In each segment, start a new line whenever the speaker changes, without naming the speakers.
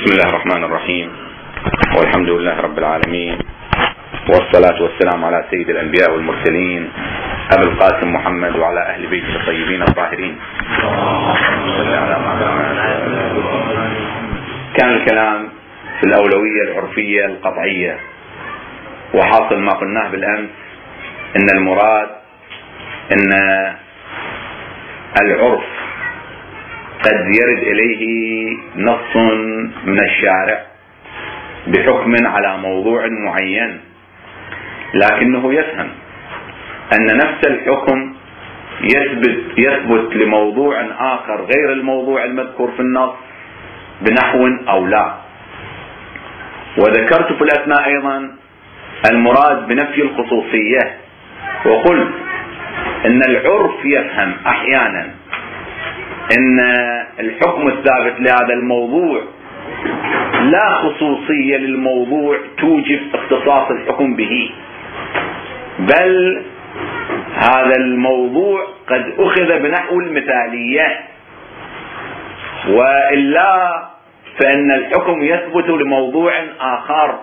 بسم الله الرحمن الرحيم، والحمد لله رب العالمين، والصلاة والسلام على سيد الأنبياء والمرسلين أبي القاسم محمد وعلى أهل بيته الطيبين الطاهرين. كان الكلام في الأولوية العرفية القطعية، وحاصل ما قلناه بالأمس إن المراد إن العرف قد يرد إليه نص من الشارع بحكم على موضوع معين، لكنه يفهم أن نفس الحكم يثبت لموضوع آخر غير الموضوع المذكور في النص بنحو أو لا. وذكرت في الأثناء أيضا المراد بنفي الخصوصية، وقلت إن العرف يفهم أحيانا إن الحكم الثابت لهذا الموضوع لا خصوصية للموضوع توجب اختصاص الحكم به، بل هذا الموضوع قد أخذ بنحو المثالية، وإلا فإن الحكم يثبت لموضوع آخر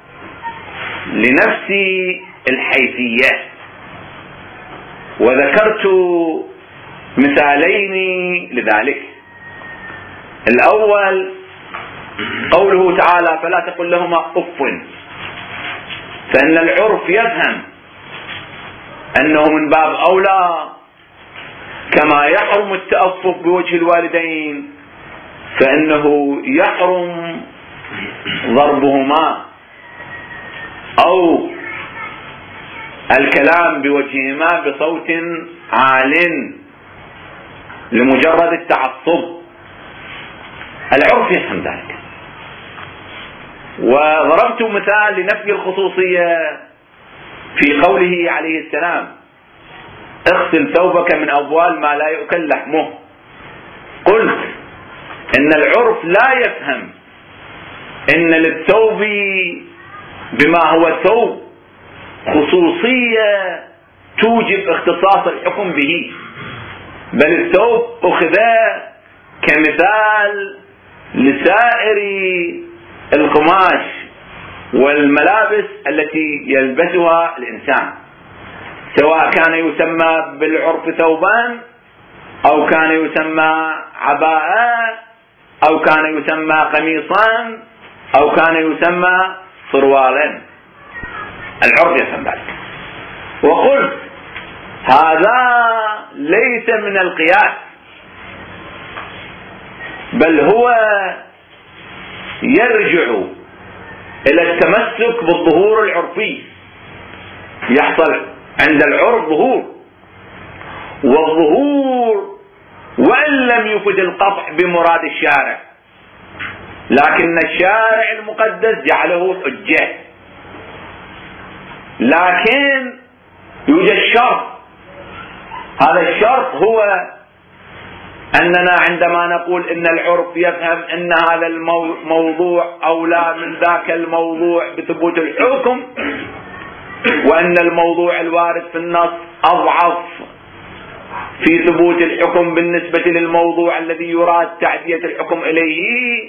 لنفس الحيثية. وذكرت مثالين لذلك. الأول قوله تعالى فلا تقل لهما أف، فإن العرف يفهم أنه من باب أولى كما يحرم التأفف بوجه الوالدين فإنه يحرم ضربهما أو الكلام بوجههما بصوت عال لمجرد التعصب. العرف يفهم ذلك. وضربت مثال لنفي الخصوصية في قوله عليه السلام اغسل ثوبك من أبوال ما لا يؤكل لحمه. قلت إن العرف لا يفهم إن للثوب بما هو ثوب خصوصية توجب اختصاص الحكم به، بل الثوب أخذ كمثال لسائر القماش والملابس التي يلبسها الإنسان، سواء كان يسمى بالعرف ثوبان أو كان يسمى عباءة أو كان يسمى قميصان أو كان يسمى سروالا. العرف يفهم ذلك. وقلت هذا ليس من القياس، بل هو يرجع إلى التمسك بالظهور العرفي. يحصل عند العرف ظهور، والظهور وإن لم يفد القطع بمراد الشارع، لكن الشارع المقدس جعله حجة. لكن يوجد شرط، هذا الشرط هو أننا عندما نقول إن العرف يفهم أن هذا الموضوع أولى من ذاك الموضوع بثبوت الحكم، وأن الموضوع الوارد في النص أضعف في ثبوت الحكم بالنسبة للموضوع الذي يراد تعدية الحكم إليه،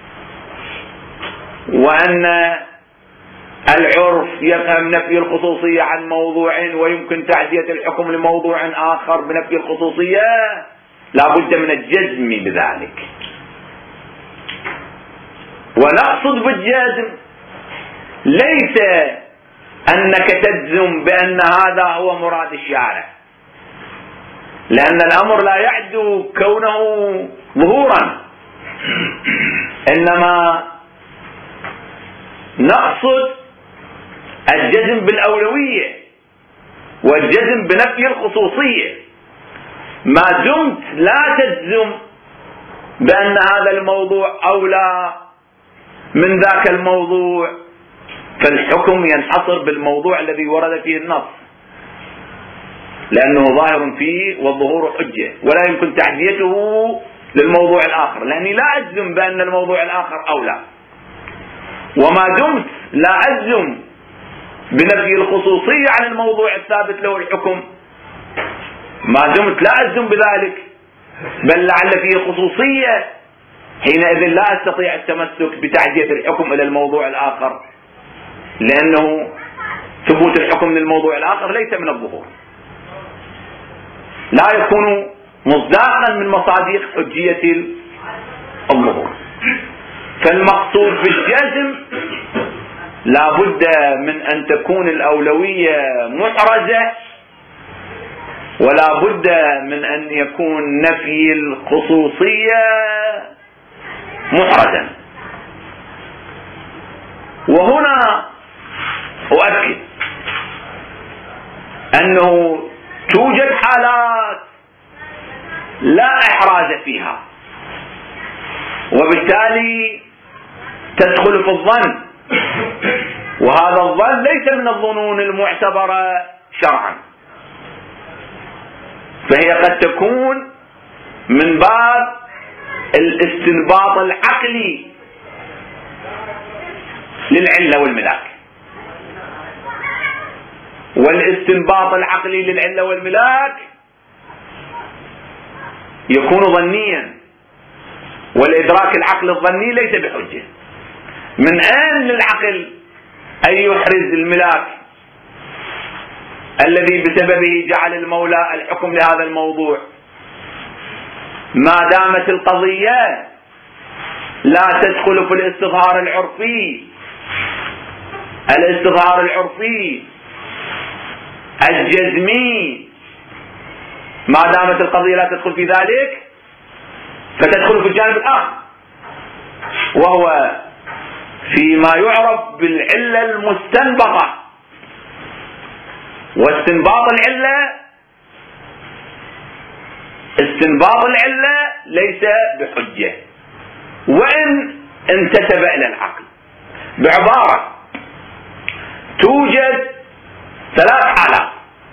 وأن العرف يفهم نفي الخصوصية عن موضوع ويمكن تعدية الحكم لموضوع آخر بنفي الخصوصية، لا بد من الجزم بذلك. ونقصد بالجزم ليس أنك تجزم بأن هذا هو مراد الشارع، لأن الأمر لا يعدو كونه ظهورا، إنما نقصد الجزم بالأولوية والجزم بنفي الخصوصية. ما دمت لا تجزم بأن هذا الموضوع أولى من ذاك الموضوع فالحكم ينحصر بالموضوع الذي ورد فيه النص، لأنه ظاهر فيه والظهور حجة، ولا يمكن تعديته للموضوع الآخر، لأني لا أجزم بأن الموضوع الآخر أولى. وما دمت لا أجزم بنفي الخصوصية عن الموضوع الثابت له الحكم، ما دمت لا أجزم بذلك، بل لعل فيه خصوصية حينئذ لا أستطيع التمسك بتعدية الحكم إلى الموضوع الآخر، لأنه ثبوت الحكم للموضوع الآخر ليس من الظهور، لا يكون مصداقا من مصادق حجية الظهور. فالمقصود بالجزم لا بد من أن تكون الأولوية محرزة، ولا بد من أن يكون نفي الخصوصية محرزا. وهنا أؤكد أنه توجد حالات لا إحراز فيها، وبالتالي تدخل في الظن، وهذا الظن ليس من الظنون المعتبرة شرعا، فهي قد تكون من باب الاستنباط العقلي للعلة والملاك. والاستنباط العقلي للعلة والملاك يكون ظنيا، والإدراك العقل الظني ليس بحجة. من أين للعقل أن يحرز الملاك الذي بسببه جعل المولى الحكم لهذا الموضوع، ما دامت القضية لا تدخل في الاستظهار العرفي. الاستظهار العرفي الجزمي ما دامت القضية لا تدخل في ذلك فتدخل في الجانب الآخر، وهو فيما يعرف بالعلة المستنبطة. واستنباط العلة ليس بحجة وإن انتسب إلى العقل. بعبارة، توجد ثلاث حالات: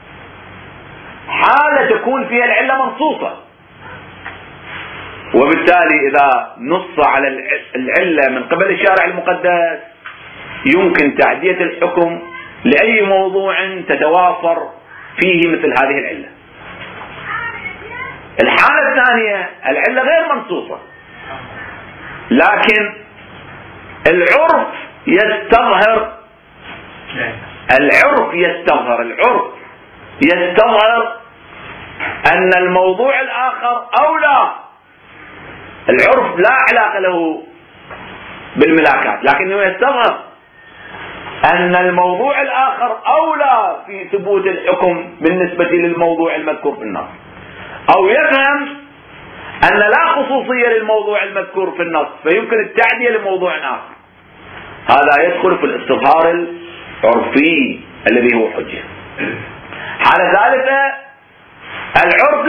حالة تكون فيها العلة منصوصة، وبالتالي إذا نص على العلة من قبل الشارع المقدس يمكن تعدية الحكم لأي موضوع تتوافر فيه مثل هذه العلة. الحالة الثانية العلة غير منصوصة، لكن العرف يستظهر أن الموضوع الآخر أولى. العرف لا علاقة له بالملاكات، لكنه يستظهر أن الموضوع الآخر أولى في ثبوت الحكم بالنسبة للموضوع المذكور في النص، أو يفهم أن لا خصوصية للموضوع المذكور في النص فيمكن التعدية لموضوع آخر. هذا يدخل في الاستظهار العرفي الذي هو حجة. حالة ثالثة، العرف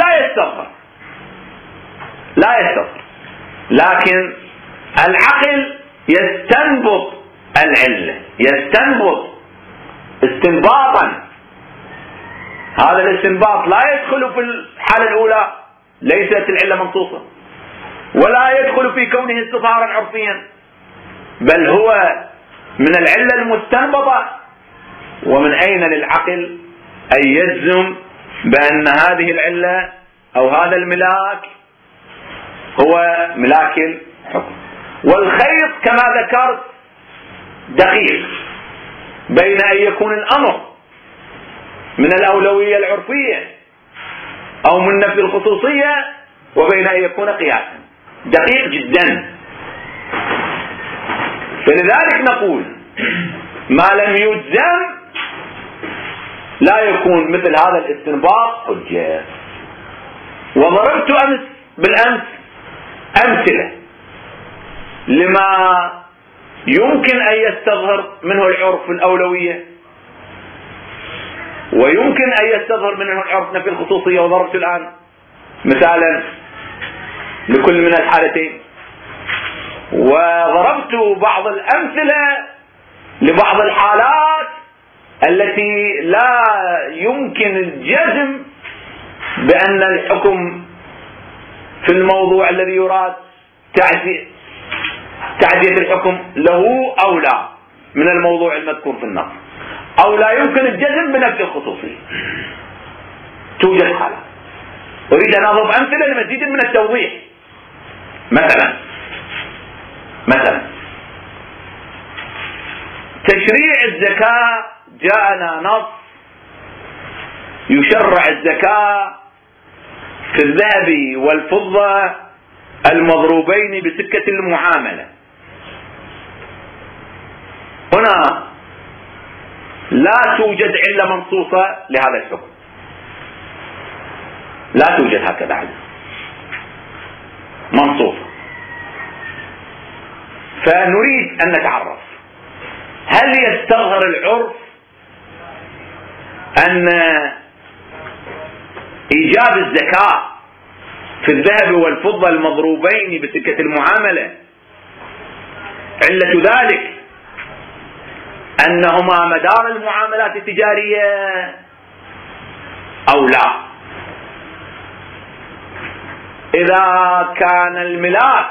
لا يستظهر، لكن العقل يستنبط العلة، يستنبط استنباطا. هذا الاستنباط لا يدخل في الحالة الأولى، ليست العلة منصوصة، ولا يدخل في كونه استظهارا عرفيا، بل هو من العلة المستنبطة. ومن أين للعقل أن يجزم بأن هذه العلة أو هذا الملاك هو ملاك الحكم؟ والخيط كما ذكرت دقيق بين أن يكون الأمر من الأولوية العرفية أو من نفي الخصوصية، وبين أن يكون قياسا، دقيق جدا. فلذلك نقول ما لم يجزم لا يكون مثل هذا الاستنباط حجة. وضربت بالأمس أمثلة لما يمكن أن يستظهر منه العرف الأولوية، ويمكن أن يستظهر منه العرف نفي الخصوصية. وضربت الآن مثالا لكل من الحالتين، وضربت بعض الأمثلة لبعض الحالات التي لا يمكن الجزم بأن الحكم في الموضوع الذي يراد تعدية الحكم له أولى من الموضوع المذكور في النص، أو لا يمكن الجزم بنفي الخصوصية. توجد حالة. أريد أن أضرب أمثلة لمزيد من التوضيح. مثلا مثلا تشريع الزكاة جاءنا نص يشرع الزكاة في الذهب والفضة المضروبين بسكة المعاملة. هنا لا توجد علة منصوصة لهذا الحكم، لا توجد هكذا علة منصوصة. فنريد أن نتعرف هل يستظهر العرف أن إيجاب الزكاة في الذهب والفضة المضروبين بسكة المعاملة علة ذلك أنهما مدار المعاملات التجارية أو لا؟ إذا كان الملاك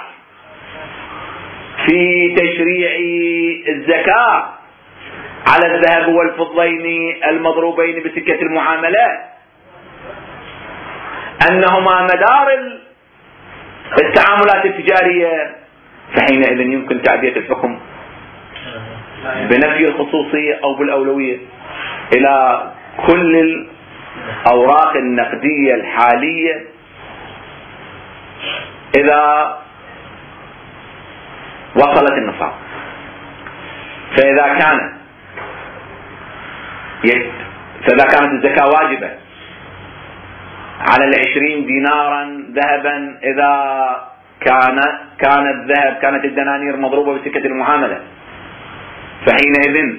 في تشريع الزكاة على الذهب والفضين المضروبين بسكة المعاملة أنهما مدار التعاملات التجارية، فحينئذ يمكن تعدية الحكم بنفي الخصوصية أو بالأولوية إلى كل الأوراق النقدية الحالية إذا وصلت النصاب. فإذا كانت الزكاة واجبة على 20 دينارا ذهبا إذا كانت الدنانير مضروبة بسكة المعاملة، فحينئذ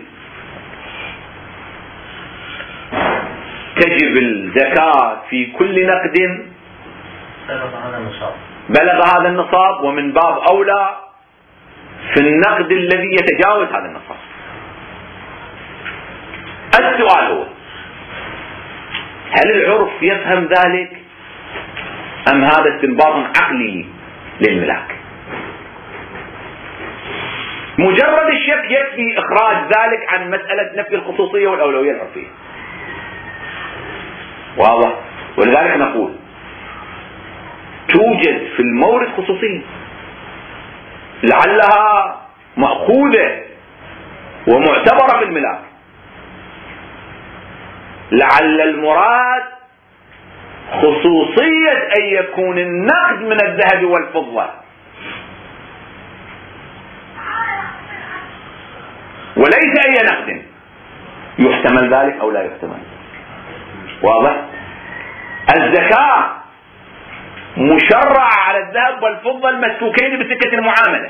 تجب الزكاة في كل نقد بلغ هذا النصاب، ومن باب أولى في النقد الذي يتجاوز هذا النصاب. السؤال هو هل العرف يفهم ذلك أم هذا استنباط عقلي للملاك؟ مجرد الشك يكفي إخراج ذلك عن مسألة نفي الخصوصية والأولوية العرفية. واضح؟ ولذلك نقول توجد في المورد خصوصية لعلها مأخوذة ومعتبرة في الملاك، لعل المراد خصوصية أن يكون النقد من الذهب والفضة وليس أي نقد. يحتمل ذلك أو لا يحتمل؟ واضح؟ الزكاة مشرعة على الذهب والفضة المسكوكين بسكة المعاملة.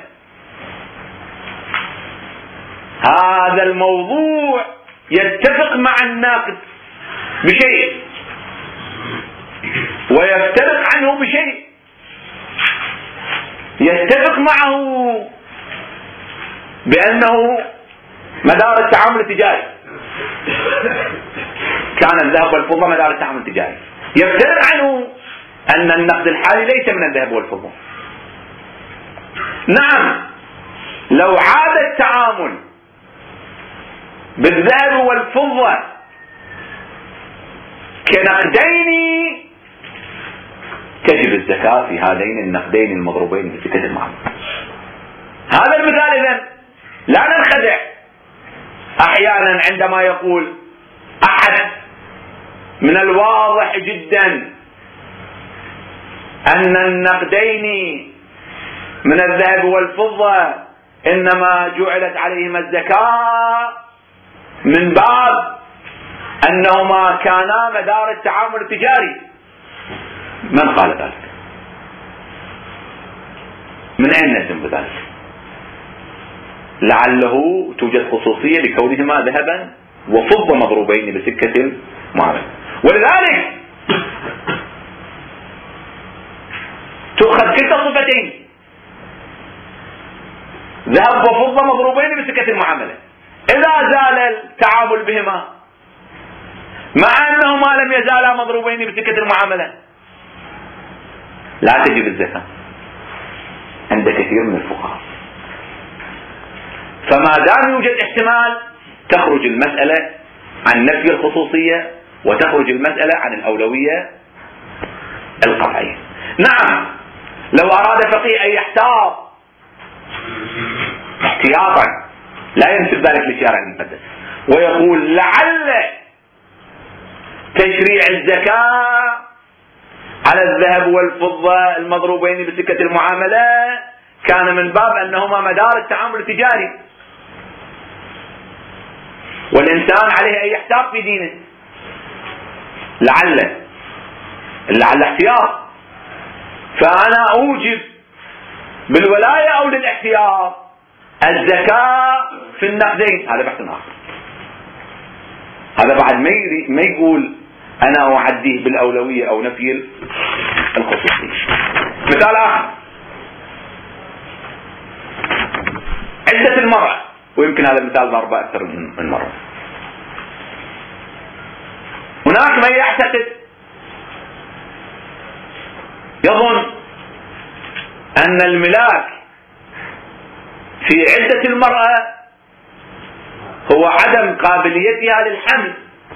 هذا الموضوع يتفق مع الناقد بشيء ويفترق عنه بشيء. يتفق معه بأنه مدار التعامل التجاري، كان الذهب والفضة مدار التعامل التجاري. يفترق عنه أن النقد الحالي ليس من الذهب والفضة. نعم، لو عاد التعامل بالذهب والفضة كنقدين تجب الزكاة في هذين النقدين المضروبين بسكة المعاملة. هذا المثال إذن لا ننخدع. أحيانا عندما يقول أحد من الواضح جدا أن النقدين من الذهب والفضة إنما جعلت عليهما الزكاة من باب أنهما كانا مدار التعامل التجاري. من قال ذلك؟ من أين نجزم بذلك؟ لعله توجد خصوصية لكونهما ذهبا وفضة مضروبين بسكة المعاملة. ولذلك تؤخذ كلتا الصفتين، ذهب وفضة مضروبين بسكة المعاملة. إذا زال التعامل بهما مع أنهما لم يزالا مضروبين بسكة المعاملة لا تجب الزكاة عند كثير من الفقهاء. فما دام يوجد احتمال تخرج المسألة عن نفي الخصوصية وتخرج المسألة عن الأولوية القطعية. نعم، لو أراد فقيه أن يحتاط احتياطا، لا ينسب ذلك للشارع المقدس، ويقول لعل تشريع الزكاة على الذهب والفضة المضروبين بسكة المعاملة كان من باب أنهما مدار التعامل التجاري، والإنسان عليه أن يحتاط في دينه، لعل احتياط، فأنا أوجب بالولاية أو للاحتياط الزكاة في النقدين. هذا بحث آخر، هذا بعد ما يقول أنا أعديه بالأولوية أو نفي الخصوصية. مثال آخر، عدة المرأة، ويمكن هذا المثال ضربه أكثر من مرة. هناك من يعتقد يظن أن الملاك في عدة المرأة هو عدم قابليتها للحمل،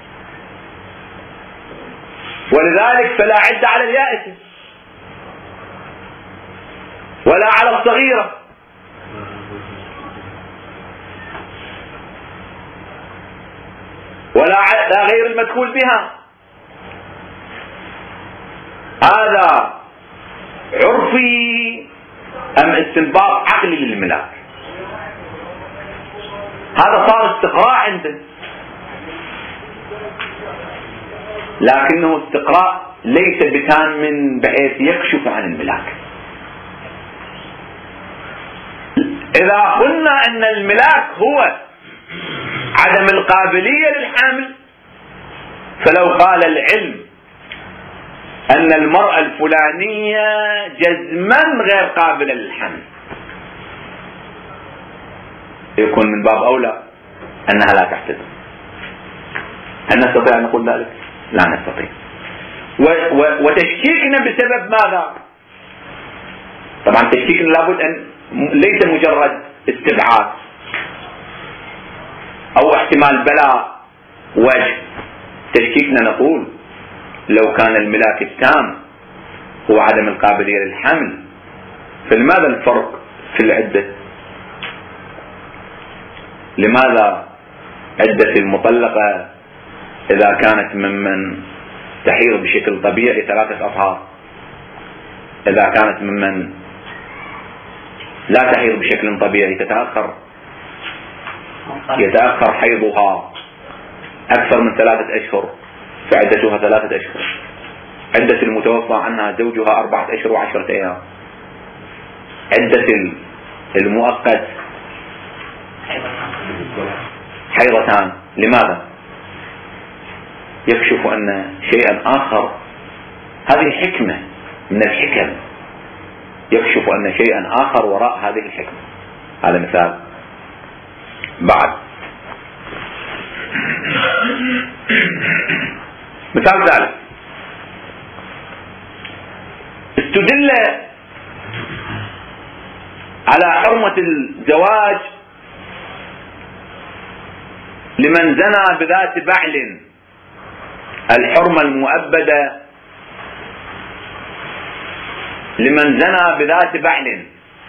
ولذلك فلا عدة على اليائسة ولا على الصغيرة، ولا على غير المدخول بها. هذا عرفي أم استنباط عقلي للملاك؟ هذا صار استقراء عنده، لكنه استقراء ليس بتام بحيث يكشف عن الملاك. إذا قلنا أن الملاك هو عدم القابلية للحمل، فلو قال العلم أن المرأة الفلانية جزما غير قابلة للحمل، يكون من باب أولى أنها لا تحتضن. هل نستطيع أن نقول ذلك؟ لا نستطيع. وتشكيكنا بسبب ماذا؟ طبعا تشكيكنا لابد أن ليس مجرد استبعاد أو احتمال بلاء وجه. تشكيكنا نقول لو كان الملاك التام هو عدم القابلية للحمل، فلماذا الفرق في العدة؟ لماذا عدة المطلقة إذا كانت ممن تحيض بشكل طبيعي 3 أطهار، إذا كانت ممن لا تحيض بشكل طبيعي يتأخر حيضها أكثر من 3 أشهر فعدتها 3 أشهر، عدة المتوفى عنها زوجها 4 أشهر و10 أيام، عدة المؤقت حيضتان. لماذا؟ يكشف أن شيئا آخر، هذه حكمة من الحكم، يكشف أن شيئا آخر وراء هذه الحكمة. هذا مثال. بعد مثال ثالث، استدل على حرمة الزواج لمن زنى بذات بعل، الحرمة المؤبدة لمن زنى بذات بعل.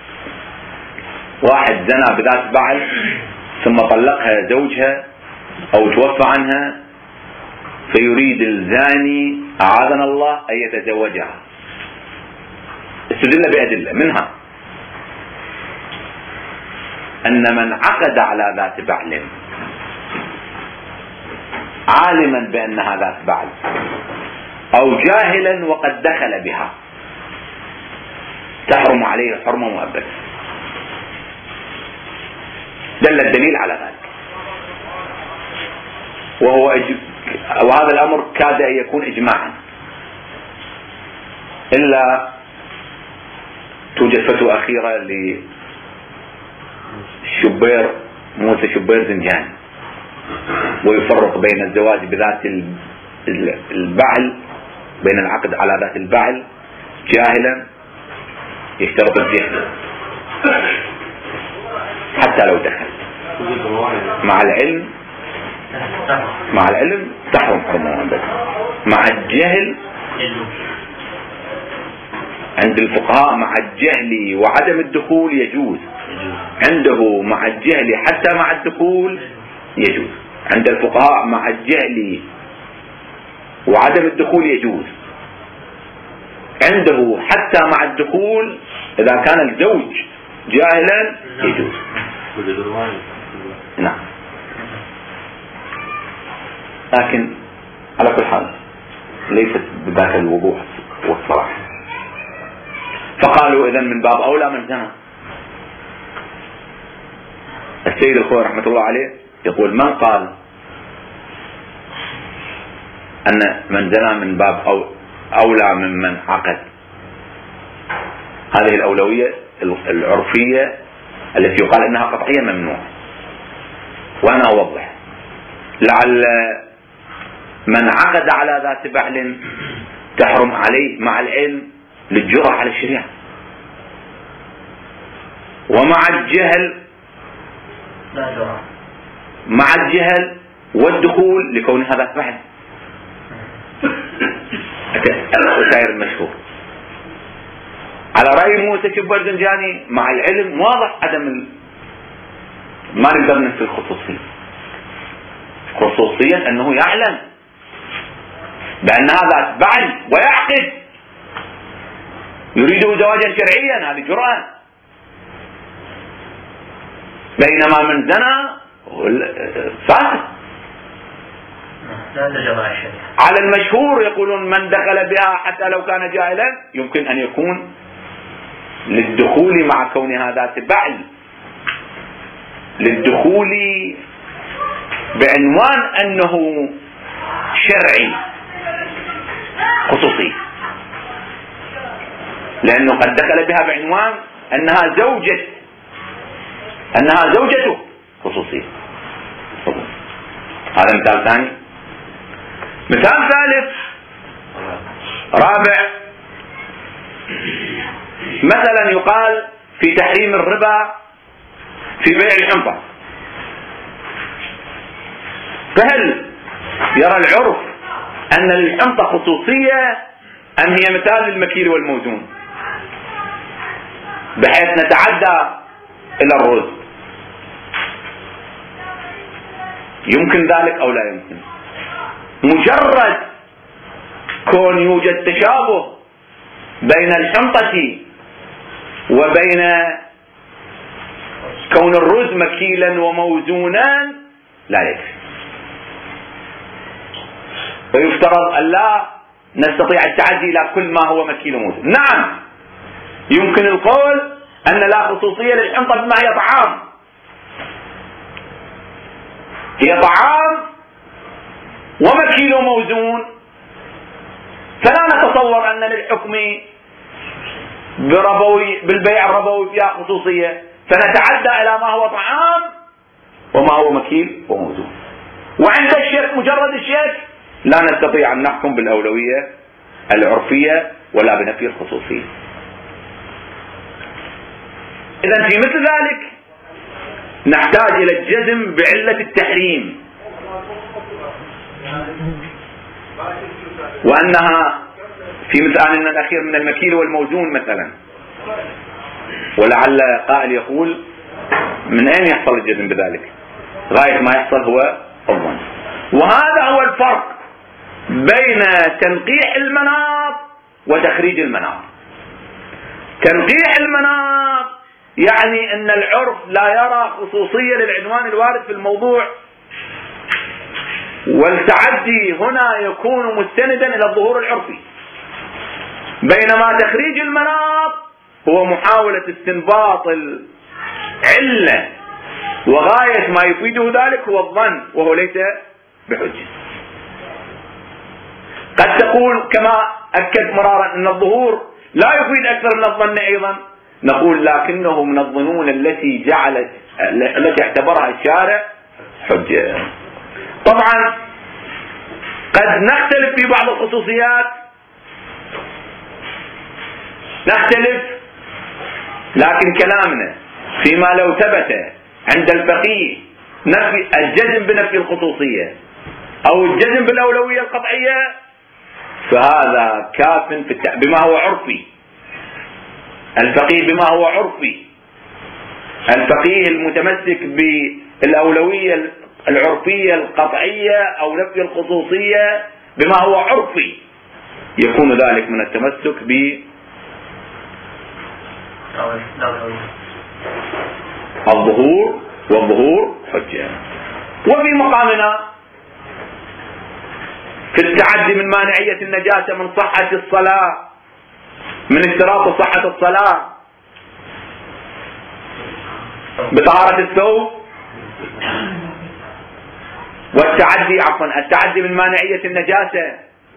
واحد زنى بذات بعل ثم طلقها زوجها أو توفى عنها، فيريد الزاني أعاذنا الله أن يتزوجها. استدل بأدلة، منها أن من عقد على ذات بعل عالما بأنها ذات بعل أو جاهلا وقد دخل بها تحرم عليه حرمة مؤبدة. دل الدليل على ذلك، وهذا الأمر كاد أن يكون إجماعا، إلا توجد فتوى أخيرة للشبير موسى شبير زنجاني، ويفرق بين الزواج بذات البعل، بين العقد على ذات البعل جاهلا، يشترط الجهل حتى لو دخل، مع العلم تحرم حرمة مؤبدة، مع الجهل عند الفقهاء مع الجهل وعدم الدخول يجوز. عنده مع الجهل حتى مع الدخول يجوز، عند الفقهاء مع الجهل وعدم الدخول يجوز، عنده حتى مع الدخول إذا كان الزوج جاهلا يجوز. نعم. لكن على كل حال ليست بذاك الوضوح والصراحة. فقالوا إذن من باب أولى من زنا. السيد الخوي رحمة الله عليه يقول من قال أن من زنا من باب أولى ممن عقد، هذه الأولوية العرفية التي يقال إنها قطعية ممنوع. وأنا أوضح، لعل من عقد على ذات بعل تحرم عليه مع العلم للجرأة على الشريعة، ومع الجهل مع الجهل والدخول لكونها ذات بعل. الخسائر المشهور على رأي موسى البرزنجاني مع العلم واضح عدم ما نقدر ننفي الخصوصية. خصوصيا أنه يعلم بأن هذا بعل ويعقد يريده زواجا شرعيا، هذه جرأة. بينما من زنا فاسق. على المشهور يقولون من دخل بها حتى لو كان جاهلا يمكن أن يكون للدخول مع كونها ذات بعل، للدخول بعنوان أنه شرعي خصوصي، لأنه قد دخل بها بعنوان أنها زوجته خصوصية. هذا مثال ثاني. مثال ثالث رابع، مثلا يقال في تحريم الربا في بيع الحنطة، فهل يرى العرف أن للحنطة خصوصية أم هي مثال للمكيل والموزون بحيث نتعدى إلى الرز؟ يمكن ذلك أو لا يمكن؟ مجرد كون يوجد تشابه بين الحنطة وبين كون الرز مكيلا وموزونا لا يكفي، ويفترض أن لا نستطيع التعدي إلى كل ما هو مكيل وموزون. نعم يمكن القول أن لا خصوصية للحنطة بما هي طعام، هي طعام ومكيل وموزون، فلا نتصور أن للحكم بالبيع الربوي فيها خصوصية، فنتعدى إلى ما هو طعام وما هو مكيل وموزون. وعند الشرك مجرد الشرك لا نستطيع أن نحكم بالأولوية العرفية ولا بنفي الخصوصية. إذن في مثل ذلك نحتاج إلى الجزم بعلة التحريم، وأنها في مثالنا الأخير من المكيل والموزون مثلا. ولعل قائل يقول من أين يحصل الجزم بذلك؟ غاية ما يحصل هو الظن. وهذا هو الفرق بين تنقيح المناط وتخريج المناط. تنقيح المناط يعني أن العرف لا يرى خصوصية للعنوان الوارد في الموضوع، والتعدي هنا يكون مستندا إلى الظهور العرفي، بينما تخريج المناط هو محاولة استنباط العلة، وغاية ما يفيده ذلك هو الظن وهو ليس بحجة. قد تقول كما أكد مرارا أن الظهور لا يفيد أكثر من الظن أيضا، نقول لكنه من الظنون التي اعتبرها الشارع حجة. طبعا قد نختلف في بعض الخصوصيات، نختلف، لكن كلامنا فيما لو ثبت عند الفقيه نفي الجزم بنفي الخصوصية أو الجزم بالأولوية القطعية فهذا كاف بما هو عرفي. الفقيه بما هو عرفي الفقيه المتمسك بالأولوية العرفية القطعية أو نفي الخصوصية بما هو عرفي، يكون ذلك من التمسك بالظهور والظهور حجة. وفي مقامنا في التعدي من مانعية النجاسة من صحة الصلاة، من اشتراط صحة الصلاة بطهارة الثوب، التعدي من مانعية النجاسة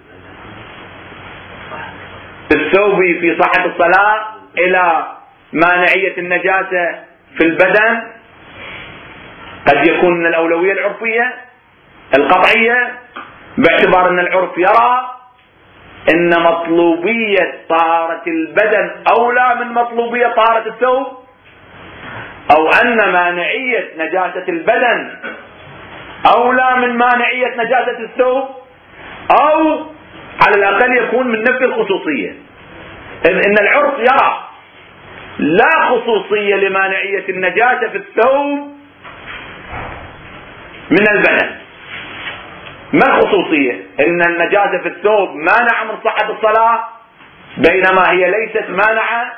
في الثوب في صحة الصلاة إلى مانعية النجاسة في البدن قد يكون من الأولوية العرفية القطعية، باعتبار أن العرف يرى أن مطلوبية طهارة البدن أولى من مطلوبية طهارة الثوب، أو أن مانعية نجاسة البدن أولى من مانعية نجاسة الثوب، أو على الأقل يكون من نفي الخصوصية. إن العرف يرى لا خصوصية لمانعية النجاسة في الثوب من البدن. ما الخصوصية؟ إن النجاسة في الثوب مانع من صحة الصلاة، بينما هي ليست مانعة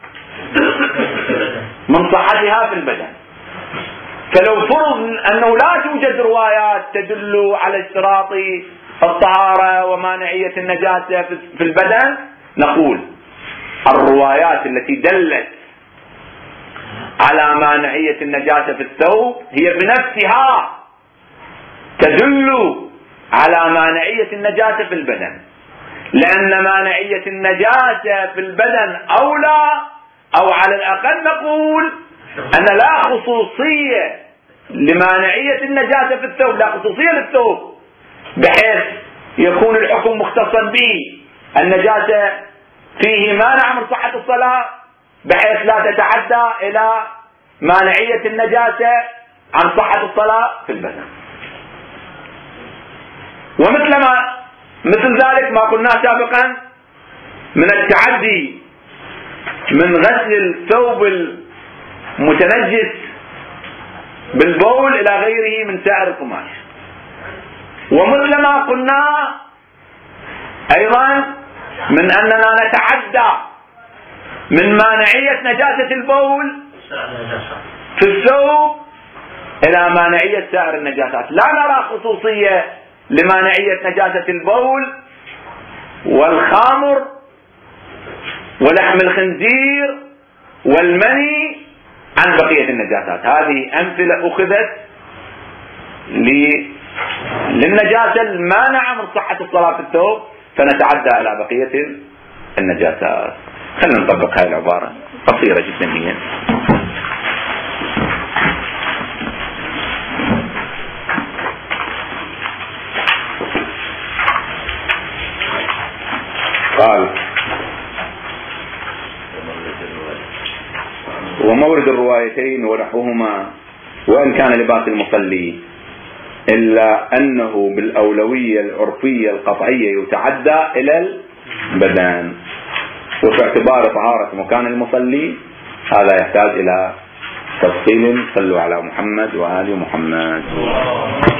من صحتها في البدن. فلو فرض أنه لا توجد روايات تدل على اشتراط الطهارة ومانعية النجاسة في البدن، نقول الروايات التي دلت على مانعية النجاسة في الثوب هي بنفسها تدل على مانعية النجاسة في البدن، لأن مانعية النجاسة في البدن أولى، أو على الأقل نقول أن لا خصوصية لمانعية النجاسة في الثوب، لا خصوصية للثوب بحيث يكون الحكم مختصا به، النجاسة فيه مانع من صحة الصلاة بحيث لا تتعدى إلى مانعية النجاسة عن صحة الصلاة في البدن. مثل ذلك ما قلنا سابقا من التعدي من غسل الثوب المتنجس بالبول إلى غيره من سائر القماش. ومثل ما قلنا أيضا من أننا نتعدى من مانعية نجاسة البول في الثوب إلى مانعية سائر النجاسات. لا نرى خصوصية لمانعية نجاسة البول والخمر ولحم الخنزير والمني عن بقية النجاسات. هذه أمثلة أخذت للنجاسة المانعة من صحة الصلاة في الثوب، فنتعدى إلى بقية النجاسات. خلينا نطبق هذه العبارة قصيرة جدا هي. قال: ومورد الروايتين ونحوهما وإن كان لباس المصلي إلا أنه بالأولوية العرفية القطعية يتعدى إلى البدن، وفي اعتبار طهارة مكان المصلي هذا يحتاج إلى تفصيل. صلوا على محمد وآل محمد.